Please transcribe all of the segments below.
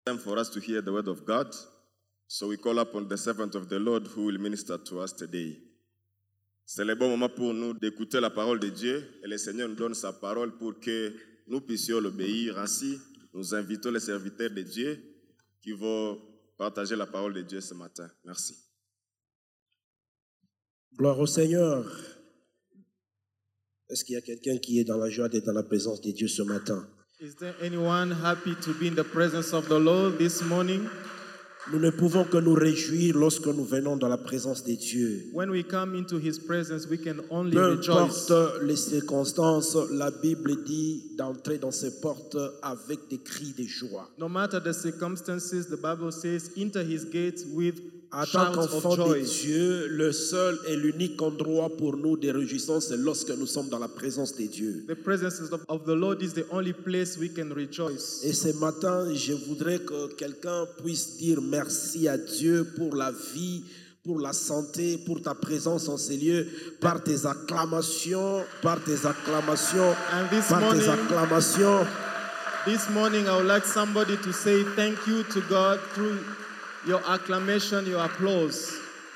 Time for us to hear the word of God. So we call upon the servant of the Lord who will minister to us today. C'est le bon moment pour nous d'écouter la parole de Dieu et le Seigneur nous donne sa parole pour que nous puissions l'obéir. Ainsi, nous invitons les serviteurs de Dieu qui vont partager la parole de Dieu ce matin. Merci. Gloire au Seigneur. Est-ce qu'il y a quelqu'un qui est dans la joie d'être dans la présence de Dieu ce matin? Is there anyone happy to be in the presence of the Lord this morning? Nous ne pouvons que nous réjouir lorsque nous venons dans la présence de Dieu. When we come into His presence, we can only Peu rejoice. importe les circonstances, la Bible dit d'entrer dans ses portes avec des cris de joie. No matter the circumstances, the Bible says, enter His gates with En tant shouts of qu'enfants de joy. Dieu, le seul et l'unique endroit pour nous de réjouissance, c'est lorsque nous sommes dans la présence de Dieu. The presence of the Lord is the only place we can rejoice. Et ce matin, je voudrais que quelqu'un puisse dire merci à Dieu pour la vie, pour la santé, pour ta présence en ces lieux, par tes acclamations, par tes acclamations, And this par tes morning- acclamations. This morning, I would like somebody to say thank you to God through your acclamation, your applause.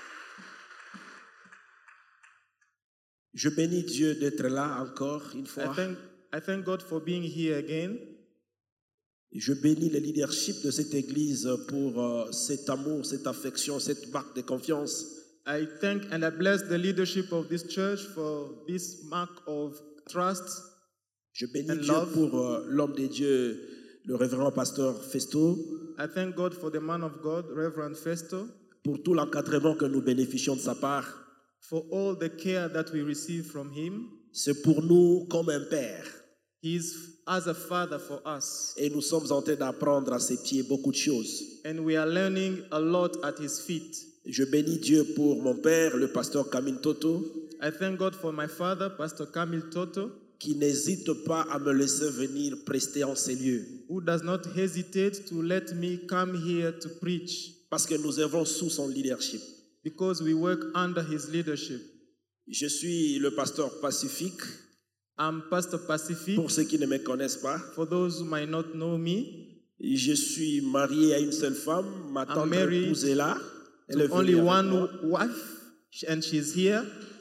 Je bénis Dieu d'être là encore une fois. I thank God for being here again. Je bénis le leadership de cette église pour cet amour, cette affection, cette marque de confiance. I thank and I bless the leadership of this church for this mark of trust. Je bénis And Dieu love. pour l'homme de Dieu, le révérend pasteur Festo, I thank God for the man of God, Reverend Festo, pour tout l'encadrement que nous bénéficions de sa part. for all the care that we receive from him. C'est pour nous comme un père. He is as a father for us. Et nous sommes en train d'apprendre à ses pieds beaucoup de choses. And we are learning a lot at his feet. Je bénis Dieu pour mon père, le pasteur Camille Toto, I thank God for my father, Pastor Camille Toto, qui n'hésite pas à me laisser venir prester en ces lieux. who does not hesitate to let me come here to preach Parce que nous œuvrons sous son leadership. because we work under his leadership. Je suis le pasteur Pacifique, I'm Pastor Pacific. pour ceux qui ne me connaissent pas. For those who might not know me, Je suis marié à une seule femme, ma tante married épouse est là. Elle est to only venue avec one moi. wife, and she's here.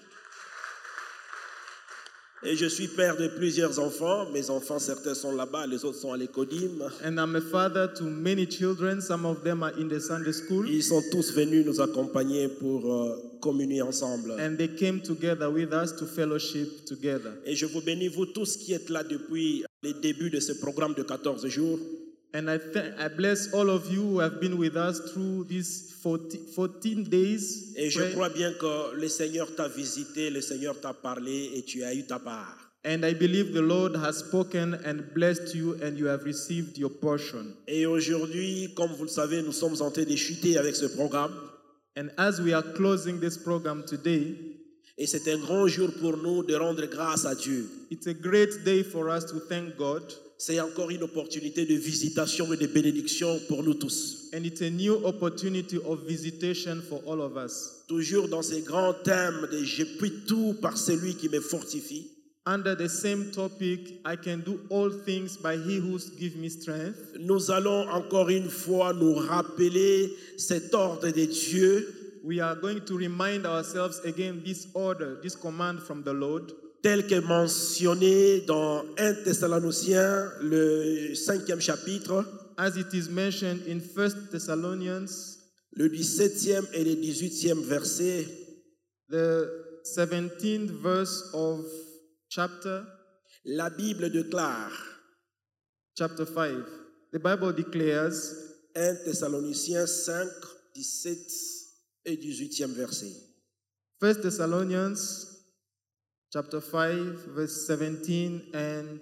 Et je suis père de plusieurs enfants. Mes enfants, certains sont là-bas, les autres sont à l'écodim. And I'm a father to many children. Some of them are in the Sunday school. Ils sont tous venus nous accompagner pour communier ensemble. And they came together with us to fellowship together. Et je vous bénis, vous tous qui êtes là depuis les débuts de ce programme de 14 jours. And I bless all of you who have been with us through these 14 days. Et je prayer. crois bien que le Seigneur t'a visité, le Seigneur t'a parlé et tu as eu ta part. And I believe the Lord has spoken and blessed you and you have received your portion. Et aujourd'hui, comme vous le savez, nous sommes en train de chuter avec ce programme. And as we are closing this program today, Et c'est un grand jour pour nous de rendre grâce à Dieu. it's a great day for us to thank God. C'est encore une opportunité de visitation et de bénédiction pour nous tous. And it's a new opportunity of visitation for all of us. Toujours dans ces grands thèmes de « Je puis tout par celui qui me fortifie ». Under the same topic, I can do all things by He who gives me strength. Nous allons encore une fois nous rappeler cet ordre de Dieu We are going to remind ourselves again this order, this command from the Lord, tel que mentionné dans 1 Thessaloniciens, le 5e chapitre, as it is mentioned in 1 Thessalonians, le 17e et le 18e verset. the 17th verse of chapter La Bible déclare, 5. The Bible declares, 1 Thessaloniciens 5, 17 et 18e verset. 1 Thessalonians chapter 5, verse 17 and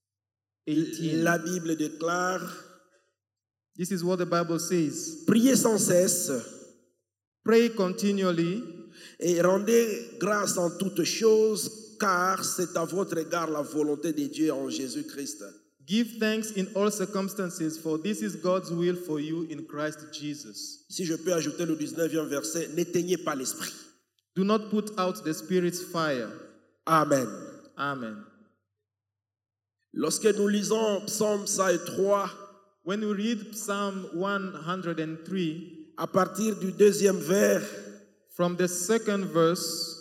18. La Bible déclare, This is what the Bible says. priez sans cesse Pray continually et rendez grâce en toutes choses, car c'est à votre égard la volonté de Dieu en Jésus-Christ. Give thanks in all circumstances, for this is God's will for you in Christ Jesus. Si je peux ajouter le 19e verset, n'éteignez pas l'esprit. Do not put out the Spirit's fire. Amen. Amen. Lorsque nous lisons Psaume 103, When we read Psalm 103, à partir du 2e vers, from the 2nd verse,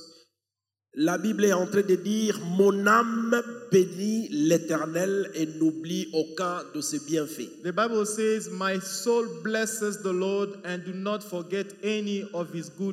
la Bible est en train de dire « Mon âme bénit l'Éternel et n'oublie aucun de ses bienfaits. the Bible says, "My soul blesses the Lord and do not forget any of his good." »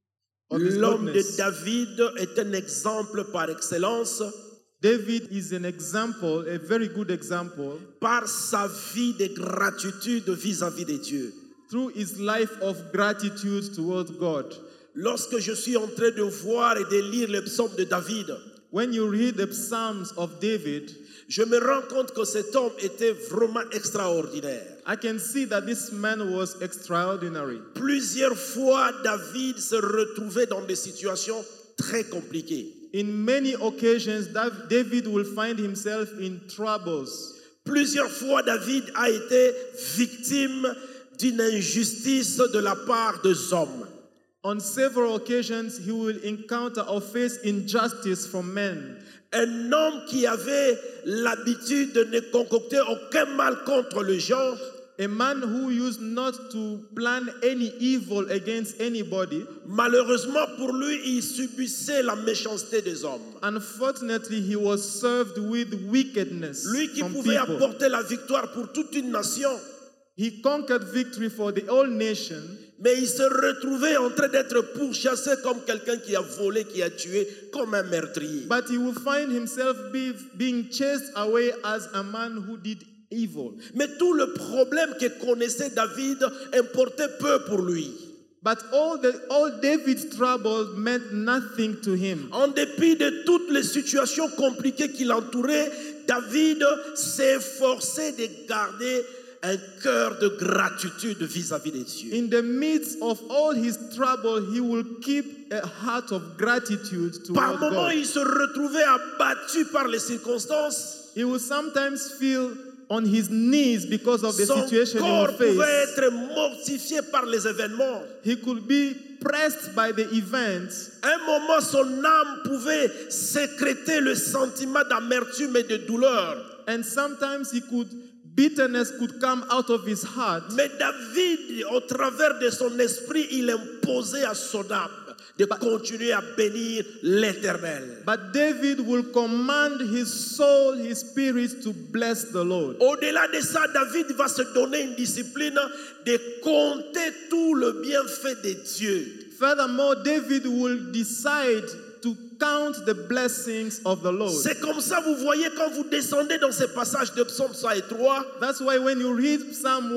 L'homme de goodness. David est un exemple par excellence David is an example, a very good example, par sa vie de gratitude vis-à-vis de Dieu. through his life of gratitude towards God. Lorsque je suis en train de voir et de lire le psaume de David, When you read the Psalms of David, je me rends compte que cet homme était vraiment extraordinaire. I can see that this man was extraordinary. Plusieurs fois, David se retrouvait dans des situations très compliquées. In many occasions, David will find himself in troubles. Plusieurs fois, David a été victime d'une injustice de la part des hommes. On several occasions, he will encounter or face injustice from men. Un homme qui avait l'habitude de ne concocter aucun mal contre les gens, A man who used not to plan any evil against anybody. malheureusement pour lui, il subissait la méchanceté des hommes. Unfortunately, he was served with wickedness Lui qui from pouvait people. apporter la victoire pour toute une nation, He conquered victory for the whole nation, mais il se retrouvait en train d'être pourchassé comme quelqu'un qui a volé, qui a tué, comme un meurtrier. but he will find himself being chased away as a man who did evil. Mais tout le problème que connaissait David importait peu pour lui. But all David's troubles meant nothing to him. En dépit de toutes les situations compliquées qui l'entouraient, David s'est efforcé de garder un cœur de gratitude vis-à-vis de Dieu. In the midst of all his trouble, he will keep a heart of gratitude Par toward moments, God. il se retrouvait abattu par les circonstances. He will sometimes feel on his knees because of the Son situation he corps will pouvait face. être mortifié par les événements. He could be pressed by the events. À un moment, son âme pouvait sécréter le sentiment d'amertume et de douleur. And sometimes bitterness could come out of his heart. Mais David, au travers de son esprit, il imposait à son âme de continuer à bénir l'Éternel. But David will command his soul, his spirit to bless the Lord. Au-delà de ça, David va se donner une discipline de compter tout le bienfait de Dieu. Furthermore, David will decide to count the blessings of the Lord. C'est comme ça, vous voyez, quand vous descendez dans ces passages de Psaume 103, That's why when you read Psalm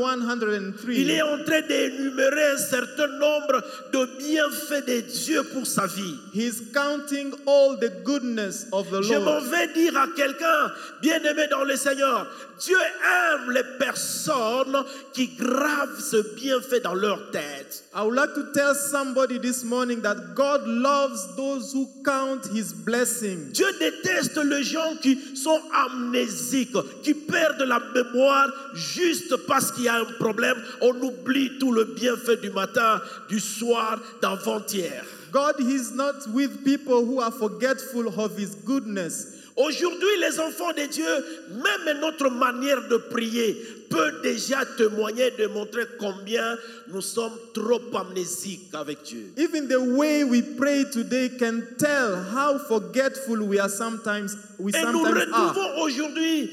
il est 103, en train d'énumérer un certain nombre de bienfaits de Dieu pour sa vie. he's counting all the goodness of the Je m'en Lord. vais dire à quelqu'un, bien-aimé dans le Seigneur, Dieu aime les personnes qui gravent ce bienfait dans leur tête. I would like to tell somebody this morning that God loves those who count his blessings. Dieu déteste les gens qui sont amnésiques, qui perdent la mémoire juste parce qu'il y a un problème. On oublie tout le bienfait du matin, du soir, d'avant-hier. God is not with people who are forgetful of his goodness. Aujourd'hui, les enfants de Dieu, même notre manière de prier peut déjà témoigner, démontrer combien nous sommes trop amnésiques avec Dieu. Even the way we pray today can tell how forgetful we are sometimes. Et nous retrouvons aujourd'hui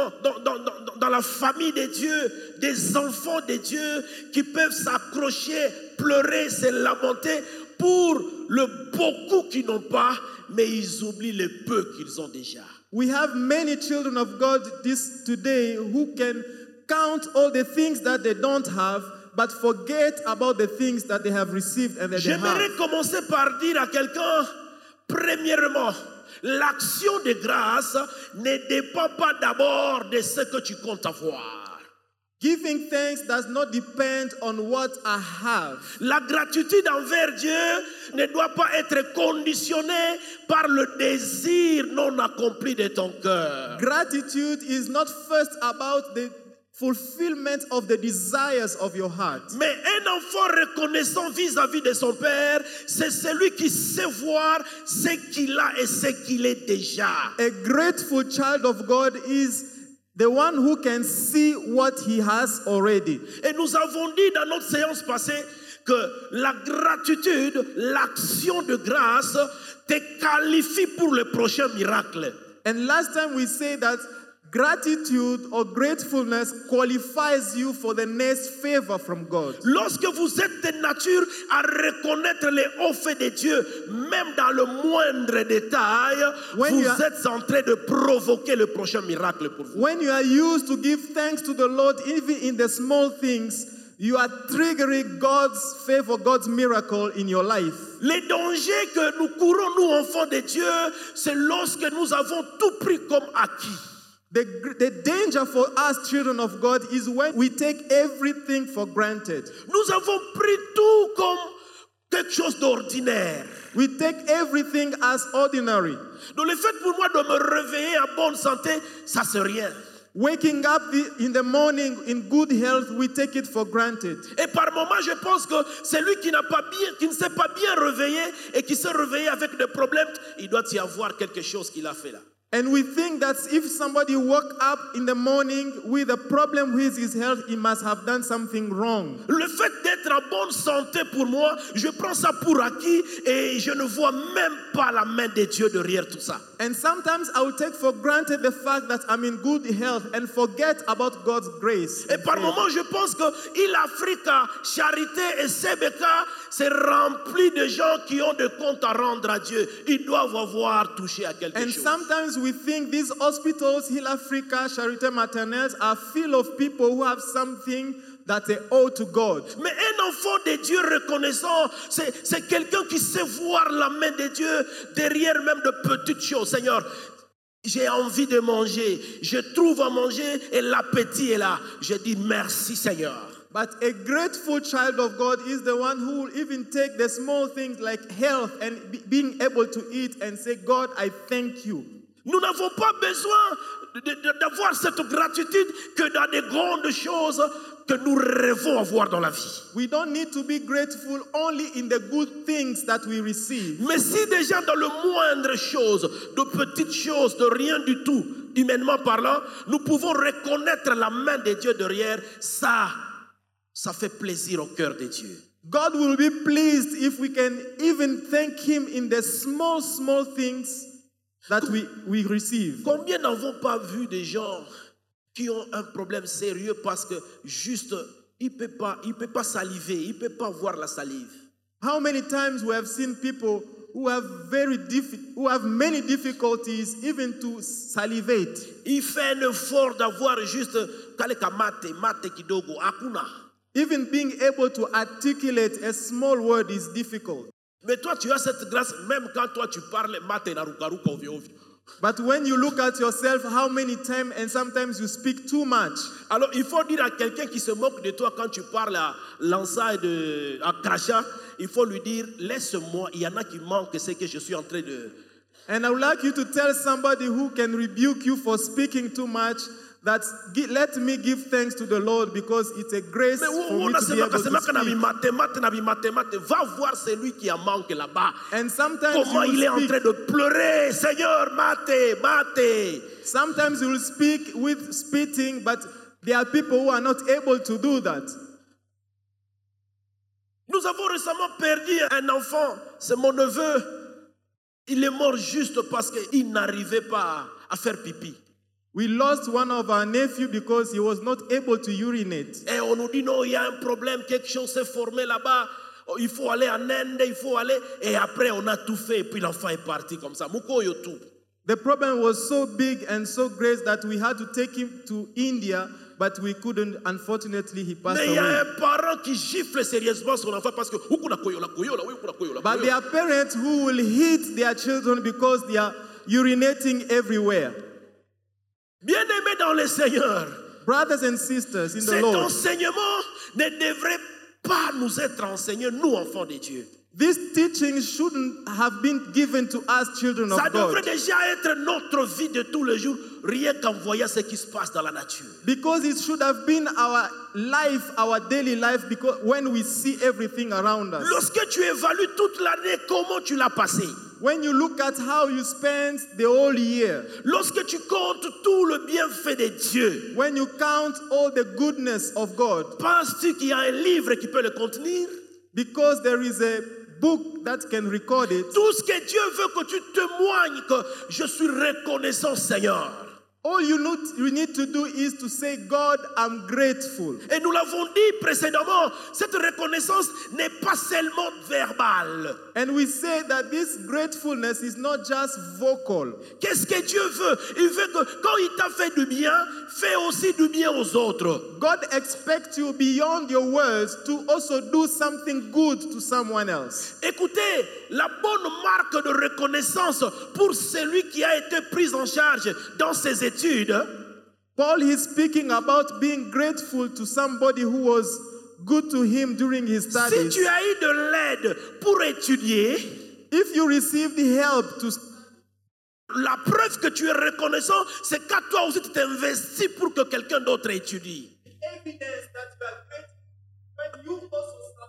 dans la famille de Dieu des enfants de Dieu qui peuvent s'accrocher, pleurer, se lamenter pour le beaucoup qu'ils n'ont pas, mais ils oublient le peu qu'ils ont déjà. We have many children of God today who can count all the things that they don't have, but forget about the things that they have received and that they J'aimerais have. commencer par dire à quelqu'un, premièrement, l'action de grâce ne dépend pas d'abord de ce que tu comptes avoir. Giving thanks does not depend on what I have. La gratitude envers Dieu ne doit pas être conditionnée par le désir non accompli de ton cœur. Gratitude is not first about the fulfillment of the desires of your heart. Mais un enfant reconnaissant vis-à-vis de son père, c'est celui qui sait voir ce qu'il a et ce qu'il est déjà. A grateful child of God is The one who can see what he has already. Et nous avons dit dans notre séance passée que la gratitude, l'action de grâce te qualifie pour le prochain miracle. And last time we said that gratitude or gratefulness qualifies you for the next favor from God. Lorsque vous êtes de nature à reconnaître les hauts faits de Dieu, même dans le moindre détail, vous êtes en train de provoquer le prochain miracle pour vous. When you are used to give thanks to the Lord, even in the small things, you are triggering God's favor, God's miracle in your life. Les dangers que nous courons, nous enfants de Dieu, c'est lorsque nous avons tout pris comme acquis. The danger for us, children of God, is when we take everything for granted. Nous avons pris tout comme quelque chose d'ordinaire. We take everything as ordinary. Donc le fait pour moi de me réveiller en bonne santé, ça c'est rien. Waking up in the morning in good health, we take it for granted. Et par moments, je pense que celui qui ne s'est pas bien réveillé et qui s'est réveillé avec des problèmes, il doit y avoir quelque chose qu'il a fait là. And we think that if somebody woke up in the morning with a problem with his health, he must have done something wrong. Le fait d'être en bonne santé pour moi, je prends ça pour acquis et je ne vois même pas la main de Dieu derrière tout ça. And sometimes I will take for granted the fact that I'm in good health and forget about God's grace. Et par moments, je pense que Il Africa, Charité et Sebeka, c'est rempli de gens qui ont des comptes à rendre à Dieu. Ils doivent avoir touché à quelque chose. And sometimes we think these hospitals, Heal Africa, Charité Maternelle, are full of people who have something that they owe to God. Mais un enfant de Dieu reconnaissant, c'est quelqu'un qui sait voir la main de Dieu derrière même de petites choses. Seigneur, j'ai envie de manger, je trouve à manger et l'appétit est là. Je dis merci Seigneur. But a grateful child of God is the one who will even take the small things like health and being able to eat and say, God, I thank you. Nous n'avons pas besoin d'avoir cette gratitude que dans des grandes choses que nous rêvons avoir dans la vie. We don't need to be grateful only in the good things that we receive. Mais si déjà dans le moindre chose, de petites choses, de rien du tout, humainement parlant, nous pouvons reconnaître la main de Dieu derrière, ça fait plaisir au cœur de Dieu. God will be pleased if we can even thank Him in the small things that we receive. Combien n'avons pas vu des gens qui ont un problème sérieux parce que juste il peut pas saliver, il peut pas voir la salive. How many times we have seen people who have many difficulties even to salivate. Il fait un effort d'avoir juste mate kidogo akuna. Even being able to articulate a small word is difficult. Mais toi, tu as cette grâce, même quand toi tu parles, mate na rukaruka ovyo ovyo. But when you look at yourself, how many times and sometimes you speak too much. Alors, il faut dire à quelqu'un qui se moque de toi quand tu parles à l'ensaille à crachat, il faut lui dire, laisse-moi, il y en a qui manquent ce que je suis en train de... And I would like you to tell somebody who can rebuke you for speaking too much, that let me give thanks to the Lord because it's a grace for me to be able to speak. Va voir celui qui a manqué là-bas. And sometimes comment il est en train de pleurer. Seigneur, mate. Sometimes you will speak with spitting, but there are people who are not able to do that. Nous avons récemment perdu un enfant. C'est mon neveu. Il est mort juste parce qu'il n'arrivait pas à faire pipi. We lost one of our nephews because he was not able to urinate. Et on nous dit non, il y a un problème, quelque chose s'est formé là-bas. Il faut aller en Inde, il faut aller. Et après, on a tout fait et puis l'enfant est parti comme ça. The problem was so big and so great that we had to take him to India, but we couldn't. Unfortunately, he passed away. Mais il y a un parent qui gifle sérieusement son enfant parce que but there are parents who will hit their children because they are urinating everywhere. Bien-aimés dans le Seigneur, brothers and sisters in the cet Lord, enseignement ne devrait pas nous être enseigné, nous enfants de Dieu. This teaching shouldn't have been given to us, children of God. Ça devrait déjà être notre vie de tous les jours, rien qu'en voyant ce qui se passe dans la nature. Because it should have been our life, our daily life, because when we see everything around us. Lorsque tu évalues toute l'année, comment tu l'as passé? When you look at how you spend the whole year, lorsque tu comptes tout le bienfait de Dieu, when you count all the goodness of God, penses-tu qu'il y a un livre qui peut le contenir? because there is a book that can record it, Tout ce que Dieu veut que tu témoignes que je suis reconnaissant, Seigneur. all you need to do is to say, God, I'm grateful. Et nous l'avons dit précédemment, cette reconnaissance n'est pas seulement verbale. And we say that this gratefulness is not just vocal. Qu'est-ce que Dieu veut? Il veut que quand il t'a fait du bien, fais aussi du bien aux autres. God expects you beyond your words to also do something good to someone else. Écoutez, la bonne marque de reconnaissance pour celui qui a été pris en charge dans ses études, Paul is speaking about being grateful to somebody who was good to him during his si studies. tu as eu de l'aide pour étudier, If you receive the help to la preuve que tu es reconnaissant, c'est qu'à toi aussi tu t'investis pour que quelqu'un d'autre étudie. evidence that you are grateful when you also support.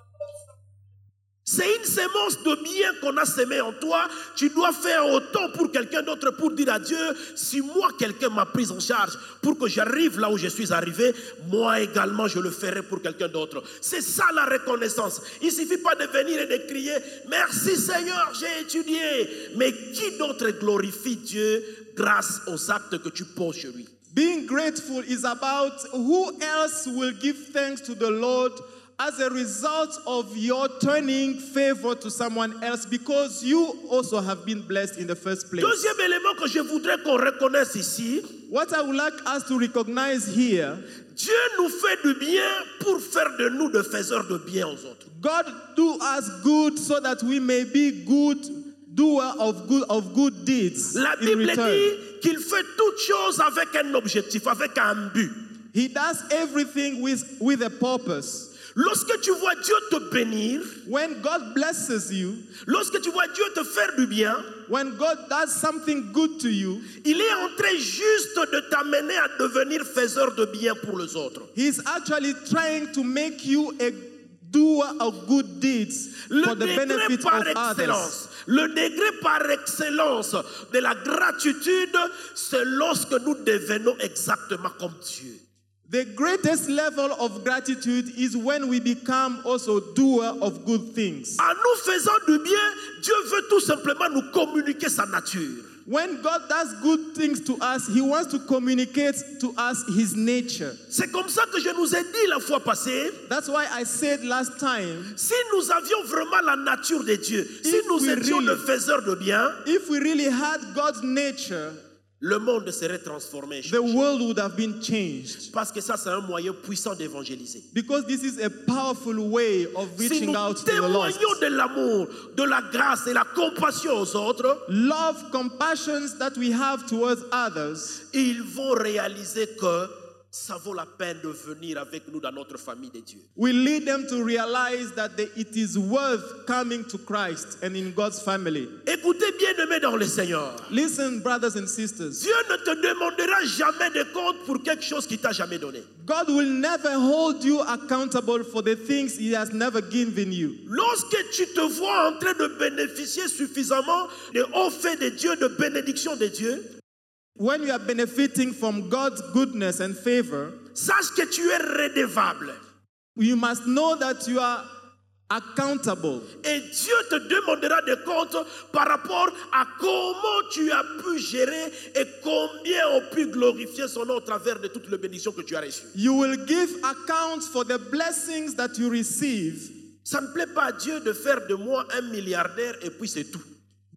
C'est une sémence de bien qu'on a sémé en toi. Tu dois faire autant pour quelqu'un d'autre pour dire à Dieu, si moi quelqu'un m'a pris en charge pour que j'arrive là où je suis arrivé, moi également je le ferai pour quelqu'un d'autre. C'est ça la reconnaissance. Il ne suffit pas de venir et de crier, merci Seigneur, j'ai étudié. Mais qui d'autre glorifie Dieu grâce aux actes que tu poses chez lui? Being grateful is about who else will give thanks to the Lord as a result of your turning favor to someone else, because you also have been blessed in the first place. Deuxième élément que je voudrais qu'on reconnaisse ici, What I would like us to recognize here, Dieu nous fait du bien pour faire de nous des faiseurs de bien aux autres. God do us good so that we may be good doer of good deeds La in Bible return. dit qu'il fait toutes choses avec un objectif, avec un but. He does everything with a purpose. Lorsque tu vois Dieu te bénir, When God blesses you, lorsque tu vois Dieu te faire du bien, when God does something good to you, il est en train juste de t'amener à devenir faiseur de bien pour les autres. He's actually trying to make you a doer of good deeds for the benefit of others. Le degré par excellence de la gratitude, c'est lorsque nous devenons exactement comme Dieu. The greatest level of gratitude is when we become also doer of good things. En nous faisant du bien, Dieu veut tout simplement nous communiquer sa nature. When God does good things to us, He wants to communicate to us His nature. C'est comme ça que je nous ai dit la fois passée, That's why I said last time, si nous avions vraiment la nature de Dieu, si If nous we étions really- des faiseurs de bien, if we really had God's nature, le monde serait transformé. the world would have been changed. Parce que ça, c'est un moyen puissant d'évangéliser. Because this is a powerful way of Si reaching nous out to the lost. témoignons de l'amour, de la grâce et la compassion aux autres, Love, compassions that we have towards others, ils vont réaliser que ça vaut la peine de venir avec nous dans notre famille de Dieu. we lead them to realize that it is worth coming to Christ and in God's family. Écoutez bien, aimés dans le Seigneur. Listen, brothers and sisters, Dieu ne te demandera jamais de compte pour quelque chose qu'il t'a jamais donné. God will never hold you accountable for the things He has never given you. Lorsque tu te vois en train de bénéficier suffisamment des hauts faits de Dieu, de bénédiction de Dieu, When you are benefiting from God's goodness and favor, sache que tu es redevable. you must know that you are accountable. Et Dieu te demandera des comptes par rapport à comment tu as pu gérer et combien ont pu glorifier son nom au travers de toutes les bénédictions que tu as reçues. You will give account for the blessings that you receive. Ça ne plaît pas à Dieu de faire de moi un milliardaire et puis c'est tout.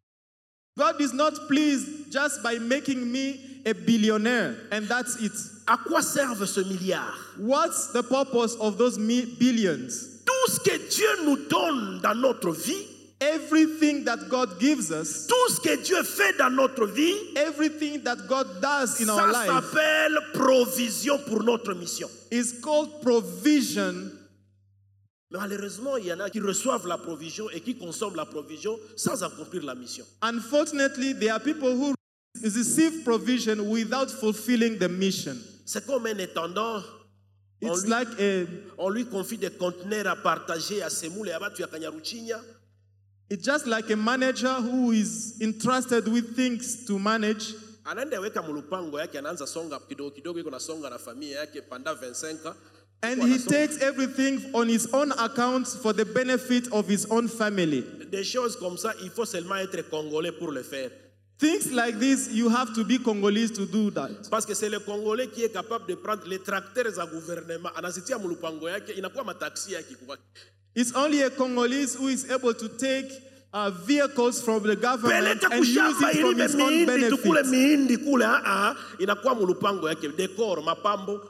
God is not pleased just by making me a billionaire and that's it. À quoi servent ce milliard? What's the purpose of those billions? Tout ce que Dieu nous donne dans notre vie, Everything that God gives us, tout ce que Dieu fait dans notre vie, everything that God does in our ça life s'appelle provision pour notre mission. is called provision. Malheureusement, il y en a qui reçoivent la provision et qui consomment la provision sans accomplir la mission. Unfortunately, there are people who receive provision without fulfilling the mission. C'est comme un intendant. On It's lui, like on lui confie des conteneurs à partager à Semoule et à Batu à Kanyaruchinya. It's just like a manager who is entrusted with things to manage. Anaenda weka mulupango yake, anaanza songa kidogo kidogo, iko na songa na familia yake panda 25 ans. And he takes everything on his own account for the benefit of his own family. Des choses comme ça, il faut seulement être congolais pour le faire. Things like this, you have to be Congolese to do that. Parce que c'est le Congolais qui est capable de prendre les tracteurs à gouvernement, anazitia mulupango yake, inakuwa mataxi yake kwa. It's only a Congolese who is able to take vehicles from the government and use it from his own benefit. Inakuwa mulupango yake, decor, mapambo.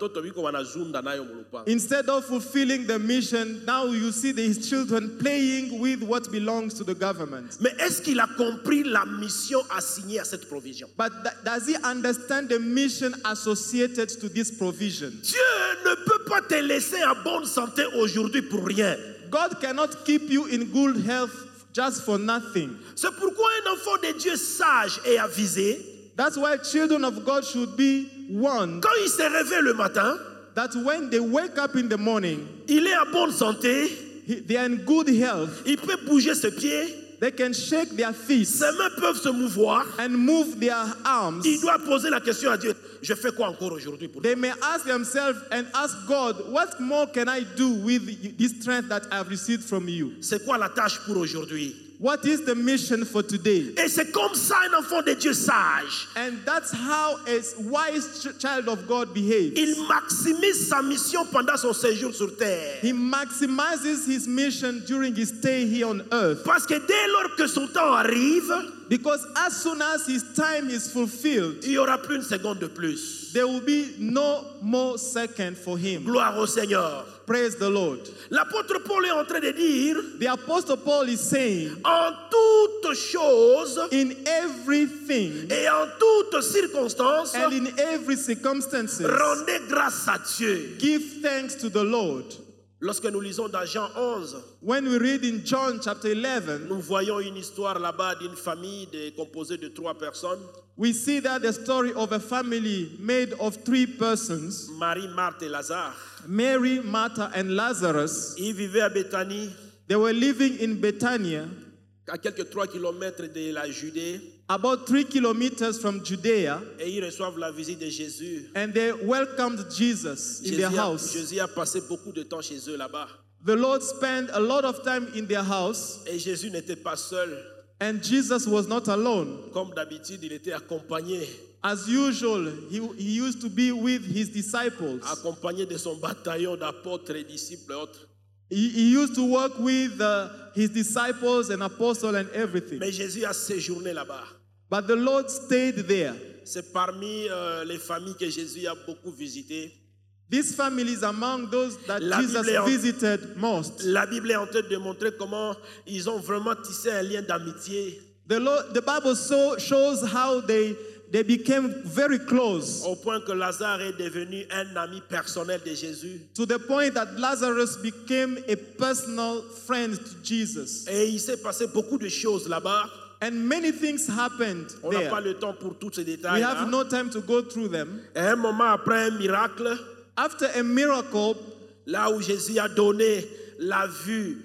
Instead of fulfilling the mission, now you see his children playing with what belongs to the government. Mais est-ce qu'il a compris la mission assignée à cette provision? But does he understand the mission associated to this provision? Dieu ne peut pas te laisser en bonne santé aujourd'hui pour rien. God cannot keep you in good health just for nothing. C'est pourquoi un enfant de Dieu sage et avisé, that's why children of God should be warned. Quand il se réveille le matin, that when they wake up in the morning, il est en bonne santé, they are in good health. Il peut bouger ses pieds, they can shake their feet, ses mains peuvent se mouvoir, and move their arms. Il doit poser la question à Dieu, je fais quoi encore aujourd'hui pour They may ask themselves and ask God, what more can I do with this strength that I have received from you? C'est quoi la tâche pour aujourd'hui? What is the mission for today? Et c'est comme ça un enfant de Dieu sage. And that's how a wise child of God behaves. Il maximise sa mission pendant son séjour sur terre. He maximizes his mission during his stay here on earth. Parce que dès lors que son temps arrive, because as soon as his time is fulfilled, il n'y aura plus une seconde de plus. There will be no more second for him. Gloire au Seigneur. Praise the Lord. L'apôtre Paul est en train de dire, the apostle Paul is saying, en toutes choses, in everything, et en toutes circonstances, and in every circumstance, rendez grâce à Dieu. Give thanks to the Lord. Lorsque nous lisons dans Jean 11, when we read in John chapter 11, nous voyons une histoire là-bas d'une famille composée de 3 personnes. We see that the story of a family made of 3 persons. Marie, Marthe et Lazare. Mary, Martha, and Lazarus. Ils vivaient à Béthanie. They were living in Bethania. À quelques 3 kilomètres de la Judée. About 3 kilometers from Judea. Et ils reçoivent la visite de Jésus. And they welcomed Jesus in their house. Jésus a passé beaucoup de temps chez eux là-bas. The Lord spent a lot of time in their house. Et Jésus n'était pas seul. And Jesus was not alone. Comme d'habitude, il était accompagné. As usual, he used to be with his disciples. Accompagné de son bataillon d'apôtres et disciples et autres. He used to work with his disciples and apostles and everything. Mais Jésus a séjourné là-bas. But the Lord stayed there. C'est parmi les familles que Jésus a beaucoup visitées. These families among those that Jesus visited most. La Bible est en train de montrer comment ils ont vraiment tissé un lien d'amitié. The Bible shows how they became very close. Au point que Lazare est devenu un ami personnel de Jésus. To the point that Lazarus became a personal friend to Jesus. Et il s'est passé beaucoup de choses là-bas. And many things happened On n'a pas le temps pour tous ces détails. We have no time to go through them. Et un moment après un miracle, after a miracle, là où Jésus a donné la vue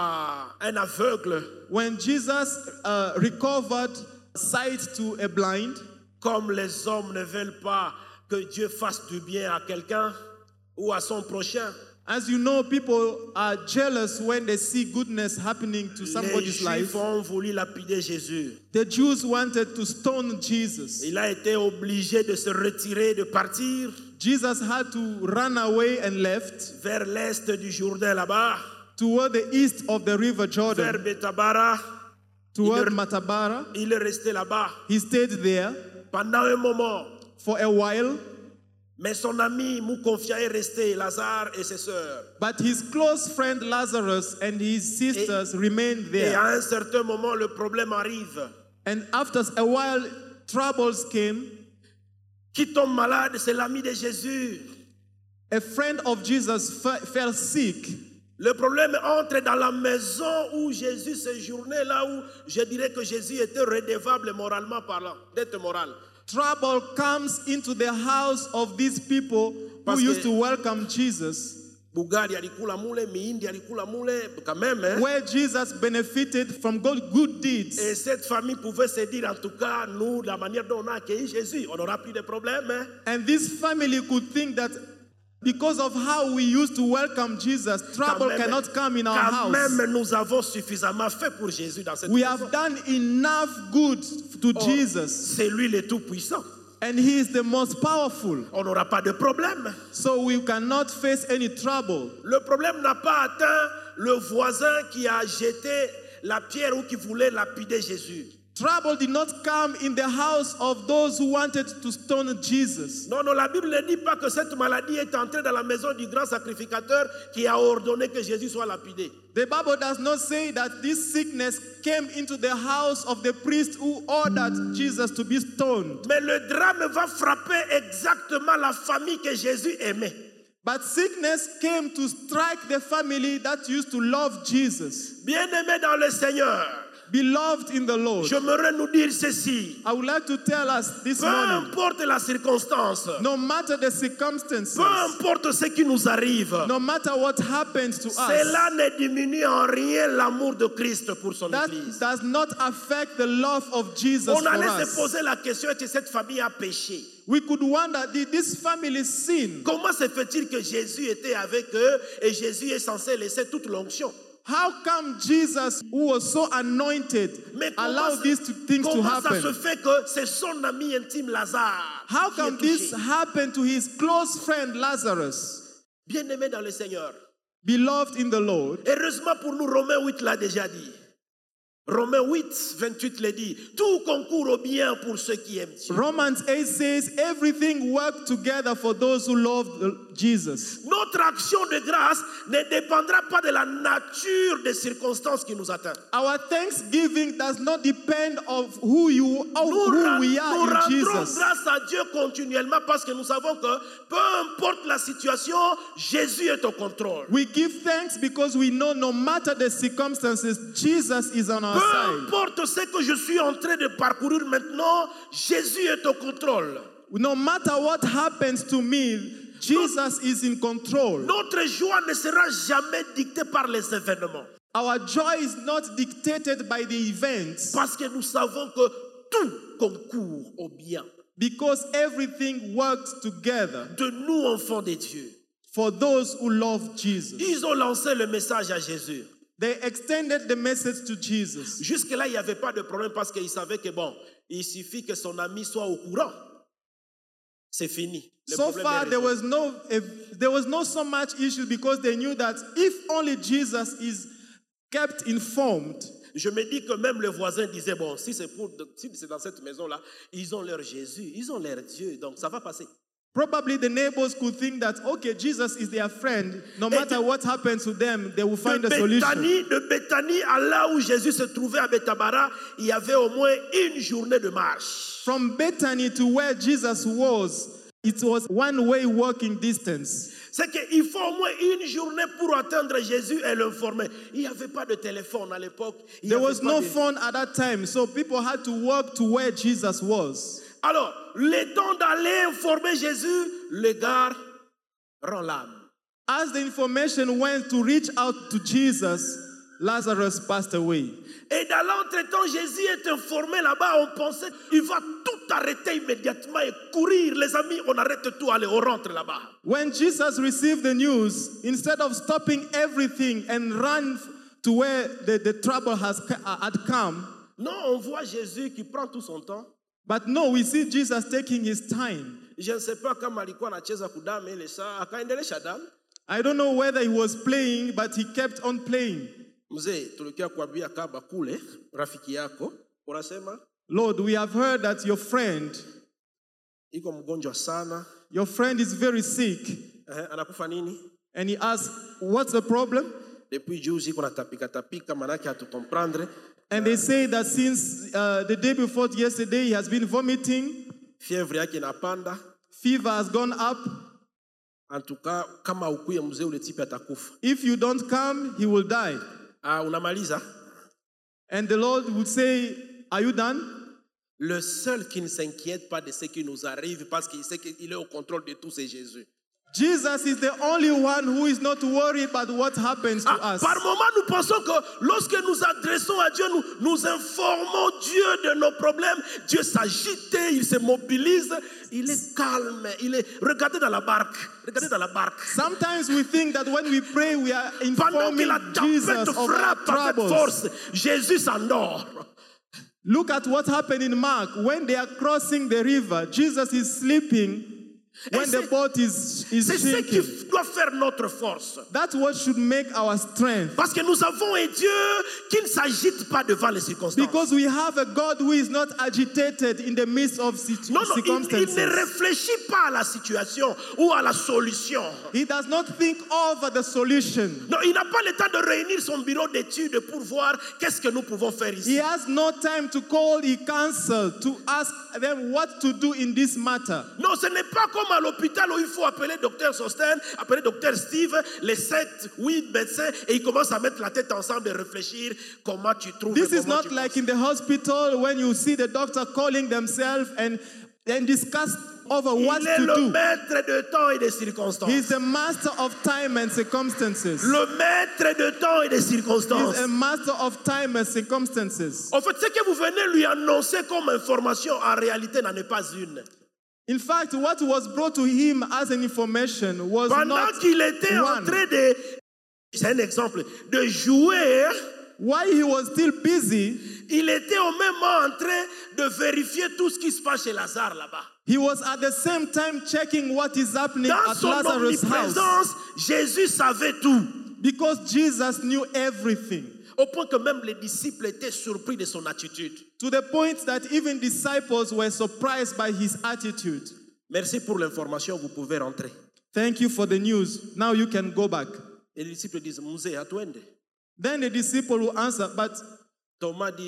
à un aveugle, when Jesus recovered sight to a blind, comme les hommes ne veulent pas que Dieu fasse du bien à quelqu'un ou à son prochain. As you know, people are jealous when they see goodness happening to somebody's life. Les Juifs ont voulu lapider Jésus. The Jews wanted to stone Jesus. Il a été obligé de se retirer, de partir. Jesus had to run away and left. Vers l'est du Jourdain là-bas. Toward the east of the river Jordan. Vers Betabara. Toward Matabara. Il est resté là-bas. He stayed there. Pendant un moment. For a while. Mais son ami Moukonfia est resté, Lazare et ses sœurs. But his close friend Lazarus and his sisters remained there. Et à un certain moment, le problème arrive. And after a while, troubles came. Qui tombe malade, c'est l'ami de Jésus. A friend of Jesus fell sick. Le problème entre dans la maison où Jésus séjournait, là où je dirais que Jésus était redevable moralement parlant, d'être moral. Trouble comes into the house of these people who used to welcome Jesus. Bugali alikula mule, Mihindi alikula mule, quand même. Hein? Where Jesus benefited from good deeds. Et cette famille pouvait se dire, en tout cas, nous, la manière dont on a accueilli Jésus, on n'aura plus de problème. Hein? And this family could think that because of how we used to welcome Jesus, trouble cannot come in our quand house. même, nous avons suffisamment fait pour Jésus dans cette We maison. have done enough good to Jesus. C'est lui le Tout-Puissant. And he is the most powerful. On n'aura pas de problème. So we cannot face any trouble. Le problème n'a pas atteint le voisin qui a jeté la pierre ou qui voulait lapider Jésus. Trouble did not come in the house of those who wanted to stone Jesus. Non, non, la Bible ne dit pas que cette maladie est entrée dans la maison du grand sacrificateur qui a ordonné que Jésus soit lapidé. The Bible does not say that this sickness came into the house of the priest who ordered Jesus to be stoned. Mais le drame va frapper exactement la famille que Jésus aimait. But sickness came to strike the family that used to love Jesus. Bien-aimé dans le Seigneur, Beloved in the Lord, j'aimerais nous dire ceci. I would like to tell us this Peu morning, importe la circonstance, no matter the circumstances, peu importe ce qui nous arrive, no matter what happens to us, cela ne diminue en rien l'amour de Christ pour son that Église. does not affect the love of Jesus On for allait se us. poser la question, est-ce que cette famille a péché? We could wonder, did this family sin? Comment se fait-il que Jésus était avec eux et Jésus est censé laisser toute l'onction? How come Jesus, who was so anointed, allowed these things to comment ça se happen? fait que c'est son ami intime Lazare How qui est come this touché? happened to his close friend Lazarus? Bien-aimé dans le Seigneur, Beloved in the Lord, heureusement pour nous, Romains 8 l'a déjà dit. Romains 8, 28 le dit. Tout concourt au bien pour ceux qui aiment Dieu. Romans 8 says everything works together for those who love Jesus. Notre action de grâce ne dépendra pas de la nature des circonstances qui nous atteignent. Our thanksgiving does not depend on who we Nous are in rendrons Jesus. grâce à Dieu continuellement parce que nous savons que peu importe la situation, Jésus est au contrôle. We give thanks because we know no matter the circumstances, Jesus is on our Peu side. importe ce que je suis en train de parcourir maintenant, Jésus est au contrôle. No matter what happens to me, Jesus is in control. Notre joie ne sera jamais dictée par les événements. Our joy is not dictated by the events Parce que nous savons que tout concourt au bien because everything works together de nous, enfants de Dieu. for those who love Jesus. Ils ont lancé le message à Jésus. They extended the message to Jesus. Jusque-là, il n'y avait pas de problème parce qu'ils savaient que bon, il suffit que son ami soit au courant. C'est fini. Le So problème far, est there résolu. was no so much issue because they knew that if only Jesus is kept informed, Je me dis que même le voisin disait, bon, si c'est dans cette maison-là, ils ont leur Jésus, ils ont leur Dieu, donc ça va passer. probably the neighbors could think that, okay, Jesus is their friend. No matter what happens to them, they will find a solution. De Béthanie à là où Jésus se trouvait à Bethabara, il y avait au moins une journée de marche. From Bethany to where Jesus was, it was one-way walking distance. C'est qu'il faut au moins une journée pour atteindre Jésus et l'informer. Il n'y avait pas de téléphone à l'époque. There was no phone at that time, so people had to walk to where Jesus was. Alors, le temps d'aller informer Jésus, le gars rend l'âme. As the information went to reach out to Jesus, Lazarus passed away. Et dans l'entretemps, Jésus est informé là-bas. On pensait qu'il va tout arrêter immédiatement et courir. Les amis, on arrête tout, allez, on rentre là-bas. When Jesus received the news, instead of stopping everything and run to where the trouble had come, Non, on voit Jésus qui prend tout son temps. but no, we see Jesus taking his time. Je ne sais pas kama alikuwa anacheza kudame ile saa akaendelesha damu. I don't know whether he was playing, but he kept on playing. Mzee, tulikia kuambia kaba kule rafiki yako, unasema Lord, we have heard that your friend iko mgonjwa sana. is very sick. Anakufa nini? And he asked, what's the problem? Depuis juzi iko natapika manake hatukomprendre. And they say that since the day before yesterday, he has been vomiting. Fièvre yake inapanda. Fever has gone up. En tout cas, kama ukuye mzee ule tipe atakufa. If you don't come, he will die. Unamaliza? And the Lord would say, are you done? Le seul qui ne s'inquiète pas de ce qui nous arrive parce qu'il sait qu'il est au contrôle de tout, c'est Jésus. Jesus is the only one who is not worried about what happens to us. Par moment, nous pensons que lorsque nous adressons à Dieu, nous informons Dieu de nos problèmes. Dieu s'agite, il se mobilise, il est calme. Regardez dans la barque. Regardez dans la barque. Sometimes we think that when we pray, we are Pendant que informing la Jesus tempête of our frappe avec troubles. force, Jésus s'endort. Look at what happened in Mark. When they are crossing the river, Jesus is sleeping when the boat is C'est ce qui shaking. doit faire notre force. That's what should make our strength. Parce que nous avons un Dieu qui ne s'agite pas devant les circonstances. Because we have a God who is not agitated in the midst of Non, il circumstances. ne réfléchit pas à la situation ou à la solution. He does not think over the solution. Non, il n'a pas le temps de réunir son bureau d'études pour voir qu'est-ce que nous pouvons faire He ici. has no time to call the council to ask them what to do in this matter. Non, ce n'est pas comme à l'hôpital où il faut appeler docteur Sosten, appeler docteur Steve, les 7, 8 médecins, et ils commencent à mettre la tête ensemble et réfléchir comment tu trouves. This is not like in the hospital when you see the doctor calling themselves and discuss over what Il est to le do. maître de temps et de circonstances. He's the master of time and circumstances. Le maître de temps et de circonstances. He's a master of time and circumstances. En fait, ce que vous venez lui annoncer comme information, en réalité, n'en est pas une. In fact, what was brought to him as an information was Pendant not qu'il était en one. train de, c'est un exemple, de jouer, While he was still busy, il était au même moment en train de vérifier tout ce qui se passe chez Lazare là-bas. he was at the same time checking what is happening Dans at son Lazarus' house. omniprésence, Jésus savait tout. Because Jesus knew everything. Au point que même les disciples étaient surpris de son attitude. To the point that even disciples were surprised by his attitude. Merci pour l'information, vous pouvez rentrer. Thank you for the news. Now you can go back. Et les disciples disent, Mzee, atuende. Then the disciple will answer, but, Thomas dit,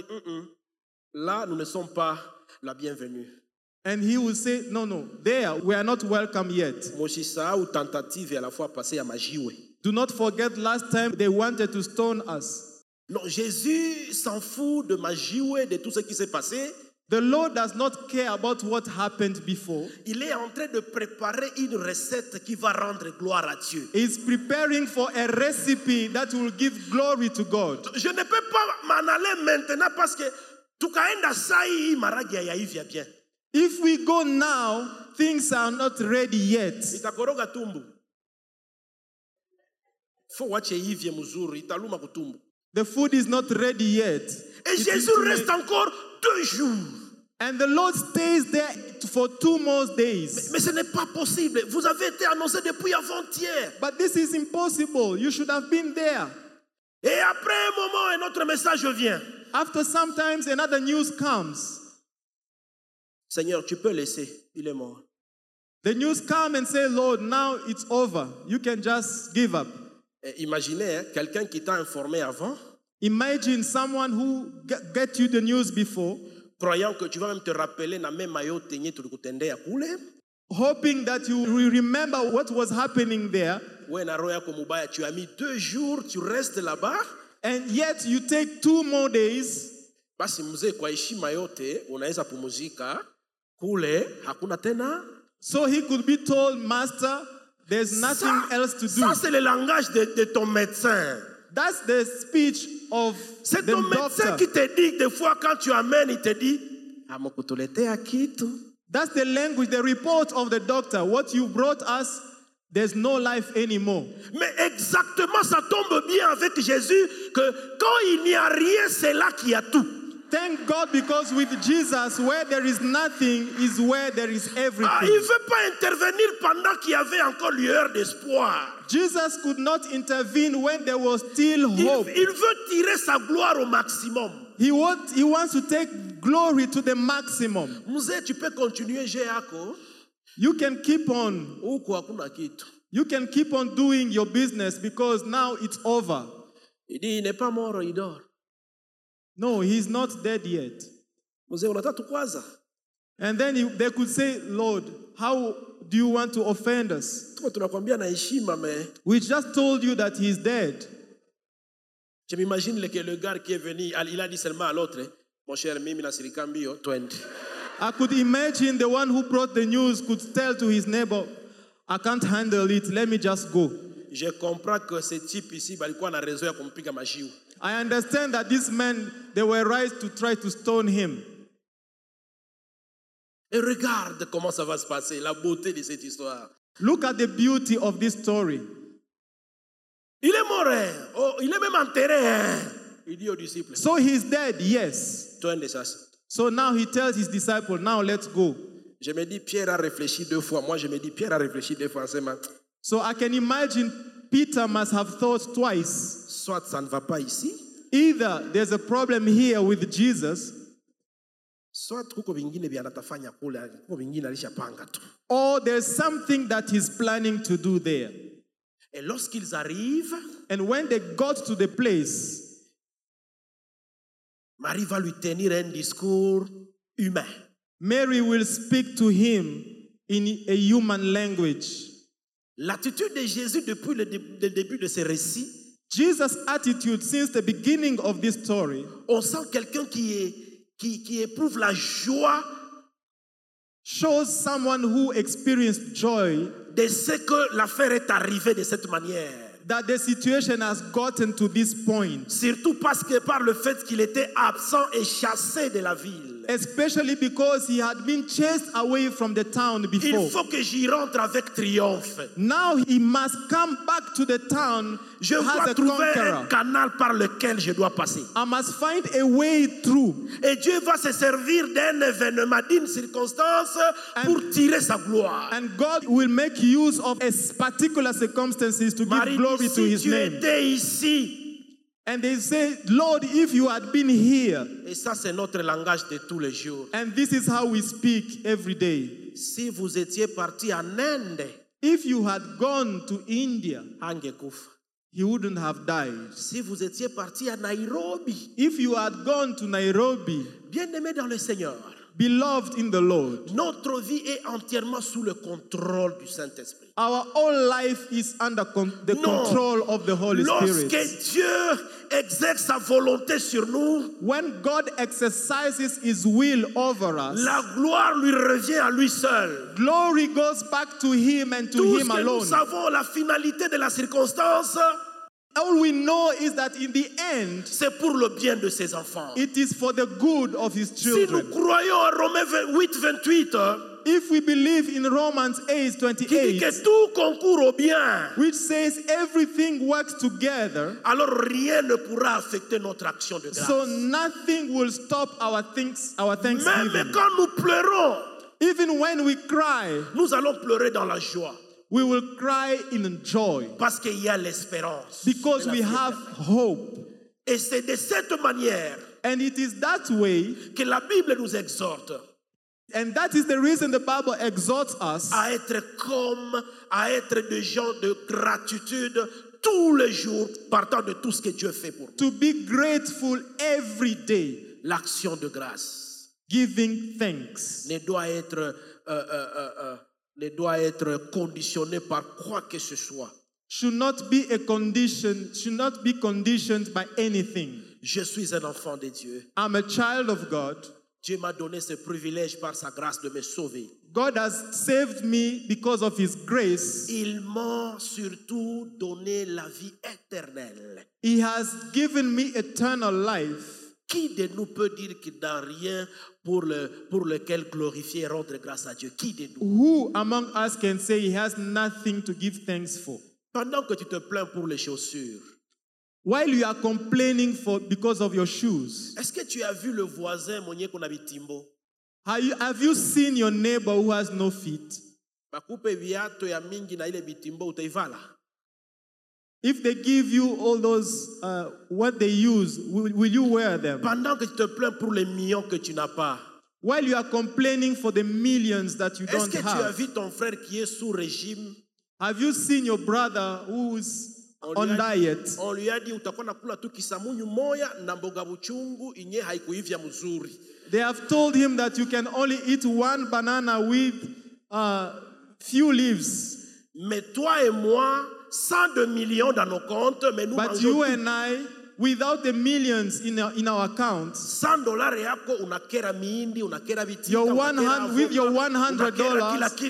là, nous ne sommes pas la bienvenue. and he will say, no, there, we are not welcome yet. Moshisahau tentative à la fois passée à Majiwe. Do not forget last time they wanted to stone us. Non, Jésus s'en fout de Majiwe, de tout ce qui s'est passé. The Lord does not care about what happened before. Il est en train de préparer une recette qui va rendre gloire à Dieu. He's preparing for a recipe that will give glory to God. Je ne peux pas m'en aller maintenant parce que tukaenda sai maragi hayaivya bien. If we go now, things are not ready yet. Itakoroga tumbu. Faut wache ivye mzuri, italuma kutumbu. The food is not ready yet. Et It Jésus needs to reste make- encore 2 jours. And the Lord stays there for 2 more days. Mais ce n'est pas possible. Vous avez été annoncé depuis avant-hier. But this is impossible. You should have been there. Et après un moment, un autre message vient. After sometimes another news comes. Seigneur, tu peux laisser. Il est mort. The news come and say, Lord, now it's over. You can just give up. Et imaginez quelqu'un qui t'a informé avant, Imagine someone who get you the news before, croyant que tu vas même te rappeler na même mayo tenye tulikutendea kule. hoping that you will remember what was happening there, Ouais, na roho yako mubaya, tu as mis 2 jours, tu restes là-bas. and yet you take 2 more days. Basi mzee, kwa heshima yote unaweza pumuzika kule, hakuna tena. So he could be told, Master, there's nothing else to do. Ça c'est le langage de ton médecin. That's the speech of C'est the ton médecin doctor. qui te dit, des fois quand tu amènes, il te dit, amokutuletea kitu. That's the language, the report of the doctor. What you brought us, there's no life anymore. Mais exactement, ça tombe bien avec Jésus que quand il n'y a rien, c'est là qu'il y a tout. Thank God, because with Jesus, where there is nothing is where there is Ah, il everything. ne veut pas intervenir pendant qu'il y avait encore lueur d'espoir. Jesus could not intervene when there was still hope. Il veut tirer sa gloire au maximum. He wants to take glory to the maximum. Mzee, tu peux continuer j'ai yako You can keep on. huku hakuna kitu. You can keep on doing your business because now it's over. Il dit, il n'est pas mort, il dort. No, he's not dead yet. Mzee, unataka tukwaza? And then they could say, Lord, how do you want to offend us? Tuko tunakwambia na heshima, mais We just told you that he's dead. je m'imagine que le gars qui est venu, il a dit seulement à l'autre, mon cher, mimi nasirika mbio, twende. I could imagine the one who brought the news could tell to his neighbor, I can't handle it. Let me just go. Je comprends que ce type ici balikuwa na raison ya kumpiga majiwe. I understand that these men, they were right to try to stone him. Et regarde comment ça va se passer, la beauté de cette histoire. Look at the beauty of this story. Il est mort, oh, il est même enterré. Il dit aux disciples, So he's dead, yes. toi un de ça. So now he tells his disciples, now let's go. Je me dis, Pierre a réfléchi 2 fois. Moi, je me dis, Pierre a réfléchi 2 fois. So I can imagine Peter must have thought twice. Soit ça ne va pas ici, Either there's a problem here with Jesus, soit kuko vingine vya anatafanya kule, kuko vingine alishapanga tu. or there's something that he's planning to do there. Et lorsqu'ils arrivent, And when they got to the place, Marie va lui tenir un discours humain. Mary will speak to him in a human language. L'attitude de Jésus depuis le début de ce récit, Jesus' attitude since the beginning of this story on sent quelqu'un qui éprouve la joie shows someone who experienced joy de ce que l'affaire est arrivée de cette manière. that the situation has gotten to this point, Surtout parce que par le fait qu'il était absent et chassé de la ville. especially because he had been chased away from the town Il before. faut que j'y rentre avec triomphe. Now he must come back to the town Je as dois a trouver conqueror. un canal par lequel je dois passer. I must find a way through. Et Dieu va se servir d'un événement, d'une circonstance pour tirer sa gloire. And God will make use of a particular circumstances to give Marie, glory to si his tu name. étais ici, And they say, Lord, if you had been here, et ça c'est notre langage de tous les jours. and this is how we speak every day. Si vous étiez parti en Inde, If you had gone to India, angekufa. he wouldn't have died. Si vous étiez parti à Nairobi, If you had gone to Nairobi, bien-aimé dans le Seigneur, beloved in the Lord, notre vie est entièrement sous le contrôle du Saint-Esprit. our whole life is under the Non. control of the Holy Lorsque Spirit. Dieu exerce sa volonté sur nous, When God exercises his will over us, la gloire lui revient à lui seul. glory goes back to him and to Tout him ce que nous alone. savons, la finalité de la circonstance, All we know is that in the end, c'est pour le bien de ses enfants. it is for the good of his Si nous children. croyons à Romains 8, 28, If we believe in Romans qui dit 8:28, que tout concourt au bien, which says everything works together, alors rien ne pourra affecter notre action de grâce. so nothing will stop our Même thanksgiving. quand nous pleurons, Even when we cry, nous allons pleurer dans la joie. we will cry in joy Parce qu'il y a l'espérance. because de la we vie have éternelle. hope. Et c'est de cette manière And it is that way, que la Bible nous exhorte and that is the reason the Bible exhorts us à être des gens de gratitude tous les jours, partant de tout ce que Dieu fait pour nous. to be grateful every day, L'action de grâce giving thanks. ne doit être conditionnée par quoi que ce soit. Should not be conditioned by anything. Je suis un enfant de Dieu. I'm a child of God. Dieu m'a donné ce privilège par sa grâce de me sauver. God has saved me because of his grace. Il m'a surtout donné la vie éternelle. He has given me eternal life. Qui de nous peut dire qu'il n'a rien pour lequel glorifier et rendre grâce à Dieu? Qui de nous? Who among us can say he has nothing to give thanks for? Pendant que tu te plains pour les chaussures, While you are complaining because of your shoes, est-ce que tu as vu le voisin mwenye kuna bitimbo? have you seen your neighbor who has no feet? Bakupe viato ya mingi na ile bitimbo utaivala. If they give you all those, what they use, will you wear them? Pendant que tu te plains pour les millions que tu n'as pas, While you are complaining for the millions that you est-ce don't que tu as have, vu ton frère qui est sous régime? have you seen your brother who's on diet? On lui a dit utakuwa nakula tu kisamunyu moya na mboga buchungu inye haikuivya mzuri. They have told him that you can only eat one banana with few leaves. Mais toi et moi, 102 millions dans nos comptes, mais nous But mangeons you tout. and I, without the millions in our accounts, $100 yako unakera miindi, unakera vitika, Your unakera 100 with your avoka, $100, unakera kila kitu.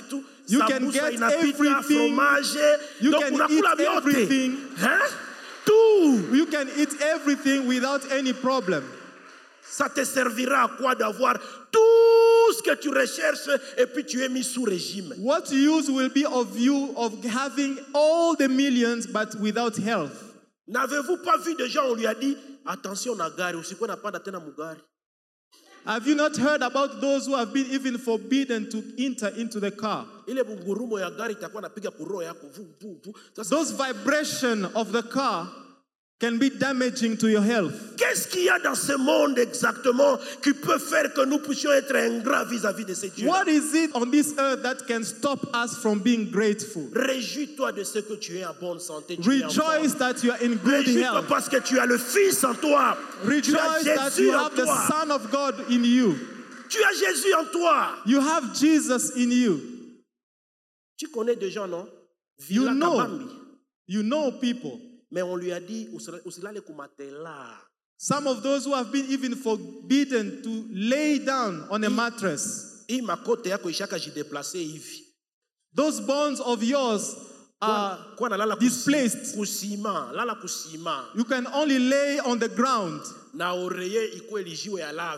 You can sambusa get inapita, everything. fromage. You Donc can unakula eat vyote. everything. Hein? Tout. You can eat everything without any problem. Ça te servira à quoi d'avoir tout ce que tu recherches et puis tu es mis sous régime. What use will be of you of having all the millions but without health? N'avez-vous pas vu des gens, on lui a dit, attention na gari, usikuwe napanda tena mugari. Have you not heard about those who have been even forbidden to enter into the car? Ile bungurumo ya gari itakuwa napiga kuroho yako. Vu, vu, vu. Sasa, Those vibration of the car can be damaging to your health. qu'est-ce qu'il y a dans ce monde exactement qui peut faire que nous puissions être ingrats vis-à-vis de ces dieux? What is it on this earth that can stop us from being grateful? Réjouis-toi de ce que tu es en bonne santé. Tu es en Rejoice forme. that you are in good Réjouis-toi health. parce que tu as le Fils en toi. Tu as Rejoice that Jésus you en have the toi. Son of God in you. Tu as Jésus en toi. You have Jesus in you. Tu connais des gens, non? You Villa know. Kabambi. You know people. Mais on lui a dit, usilale kumatela. Some of those who have been even forbidden to lay down on a mattress. Hii makote yako ishaka jideplace hivi. Those bones of yours are Kwa nalala displaced. kusima, lala kusima. You can only lay on the ground. Na oreye ikuwe lijiwe ya lave.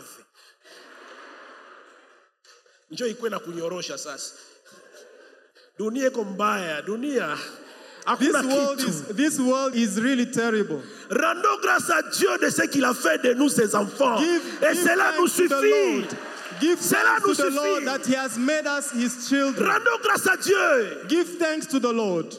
Njoo ikuwe na kunyorosha sasa. Dunia iko mbaya, dunia. This world is really terrible. Rendons grâce à Dieu de ce qu'il a fait de nous ses enfants. Et Give cela nous thanks to the suffit. Lord. Give Cela thanks nous to the Lord suffit. that He has made us His children. Rendons grâce à Dieu. Give thanks to the Lord.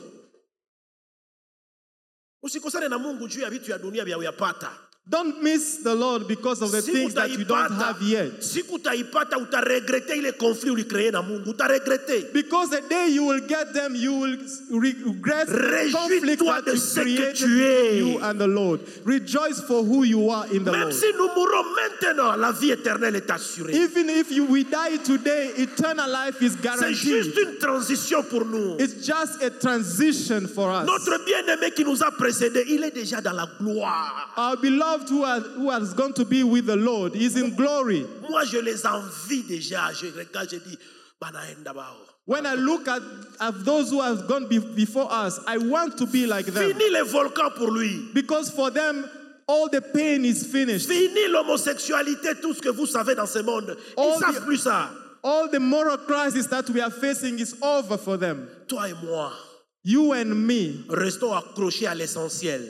Usikosane na Mungu juu ya vitu ya dunia vya uyapata. Don't miss the Lord because of the things that you don't have yet. Siku utaipata utaregrete ile conflit ulicree na Mungu, utaregrete. Because the day you will get them, you will regret the conflict Réjouis-toi that de you ce que created tu es. between you and the Lord. Rejoice for who you are in the Même Lord. si nous mourons maintenant, la vie éternelle est assurée. Even if we die today, eternal life is C'est guaranteed. juste une transition pour nous. It's just a transition for us. Notre bien-aimé qui nous a précédés, il est déjà dans la gloire. Our beloved who has gone to be with the Lord is in glory. Moi, je les envie déjà. Je regarde, je dis, banaenda bao. When I look at those who have gone before us, I want to be like them. Fini les volcans pour lui. Because for them, all the pain is finished. Fini l'homosexualité, tout ce que vous savez dans ce monde. Ils All ne savent the- plus ça. All the moral crisis that we are facing is over for them. Toi et moi, You and me, restons accrochés à l'essentiel.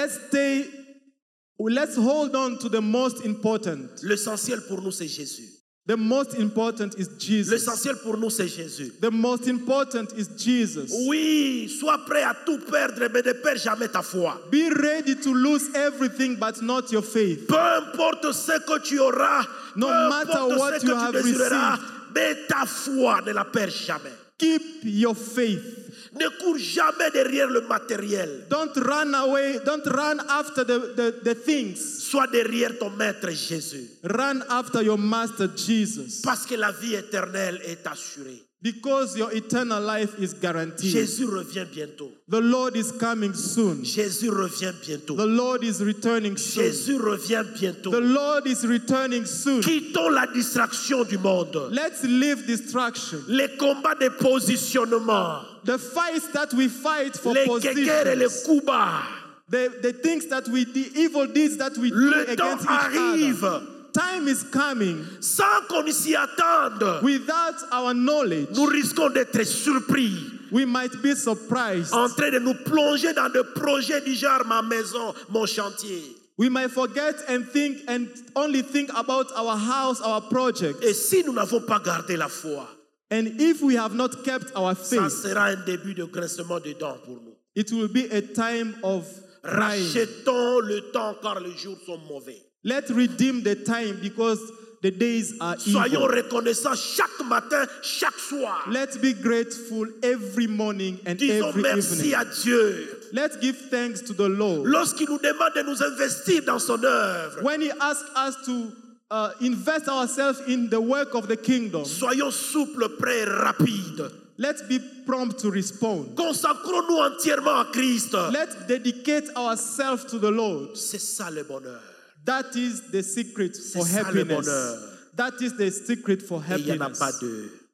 let's hold on to the most important. L'essentiel pour nous, c'est Jésus. The most important is Jesus. L'essentiel pour nous, c'est Jésus. The most important is Jesus. Oui, sois prêt à tout perdre, mais ne perds jamais ta foi. Be ready to lose everything but not your faith. Peu importe ce que tu auras, No peu matter importe what ce you que tu have désireras, mais ta foi ne la perds jamais. Keep your faith. Ne cours jamais derrière le matériel. Don't run away. Don't run after the things. Sois derrière ton maître Jésus. Run after your master Jesus. Parce que la vie éternelle est assurée. Because your eternal life is guaranteed. Jésus revient bientôt. The Lord is coming soon. Jésus revient bientôt. The Lord is returning soon. Jésus revient bientôt. The Lord is returning soon. Quittons la distraction du monde. Let's leave distraction. Les combats de positionnement. The fights that we fight for Les guerres et les positions. coups bas. The things that we do, evil deeds that we do Le temps against each arrive. other. Time is coming. Sans qu'on s'y attende. Without our knowledge, Nous risquons d'être surpris. we might be surprised. En train de nous plonger dans des projets du genre ma maison, mon chantier. We might forget and think and only think about our house, our project. Et si nous n'avons pas gardé la foi, And if we have not kept our ça faith, sera un début de grincement de dents pour nous. it will be a time of crying. Rachetons le temps car les jours sont mauvais. Let's redeem the time because the days are Soyons evil. reconnaissants chaque matin, chaque soir. Let's be grateful every morning and Disons every merci evening. à Dieu. Let's give thanks to the Lord. Lorsqu'il nous demande de nous investir dans son œuvre, When He asks us to invest ourselves in the work of the kingdom, soyons souples, prêts et rapides. let's be prompt to respond. Consacrons-nous entièrement à Christ. Let's dedicate ourselves to the Lord. C'est ça le bonheur. That is the secret for C'est ça le happiness. bonheur. That is the secret for Et il n'y en a happiness. pas deux.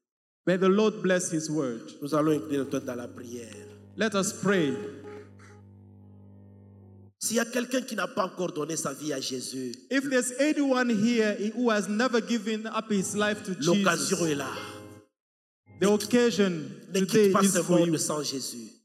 May the Lord bless His word. Nous allons incliner notre tête dans la prière. Let us pray. S'il y a quelqu'un qui n'a pas encore donné sa vie à Jésus, If there's anyone here who has never given up his life to l'occasion Jesus, est là. the occasion Ne today quitte pas is ce for monde you. sans Jésus.